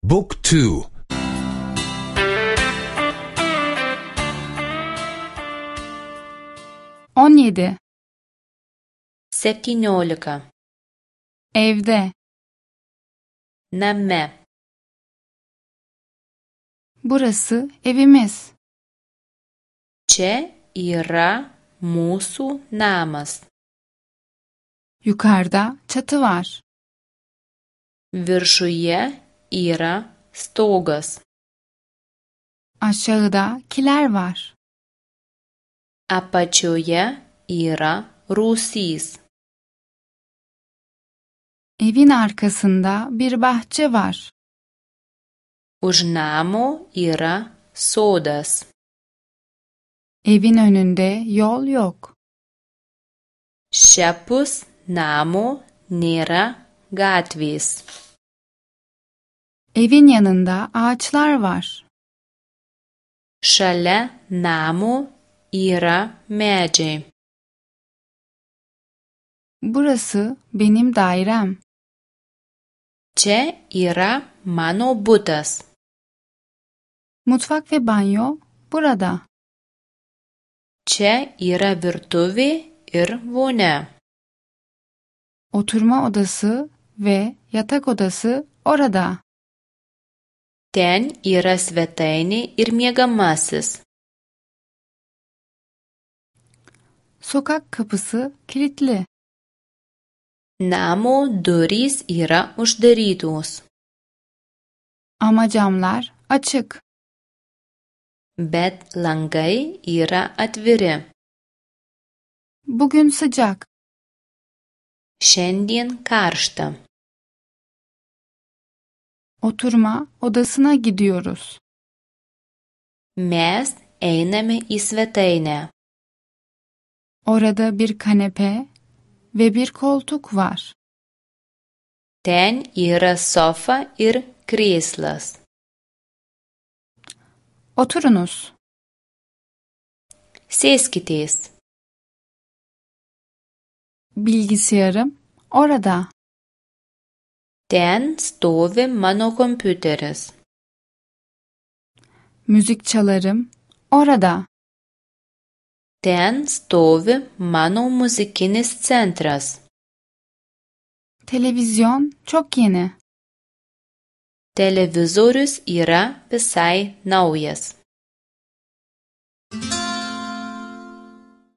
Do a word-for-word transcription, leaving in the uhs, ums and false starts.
Book two. on yedi. septyniolika. Evde. Name. Burası evimiz. Čia yra mūsų namas. Yukarıda çatı var. Viršuje yra stogas. Aşağıda kiler var. Apačioje yra rūsys. Evin arkasında bir bahçe var. Už namo yra sodas. Evin önünde yol yok. Šiapus namo nėra gatvės. Evin yanında ağaçlar var. Šalia namo yra medžiai. Burası benim dairem. Čia yra mano butas. Mutfak ve banyo burada. Čia yra virtuvė ir vonia. Oturma odası ve yatak odası orada. Ten yra svetainė ir miegamasis. Sokak kapısı kilitli. Namo durys yra uždarytos. Ama camlar açık. Bet langai yra atviri. Bugün sıcak. Šiandien karšta. Oturma odasına gidiyoruz. Mes einame į svetainę. Orada bir kanepe ve bir koltuk var. Ten yra sofa ir krėslas. Oturunuz. Sėskitės. Bilgisayarım orada. Ten stovi mano kompiuteris. Müzik çalarım orada. Ten stovi mano muzikinis centras. Televizyon çok yeni. Televizorius yra visai naujas.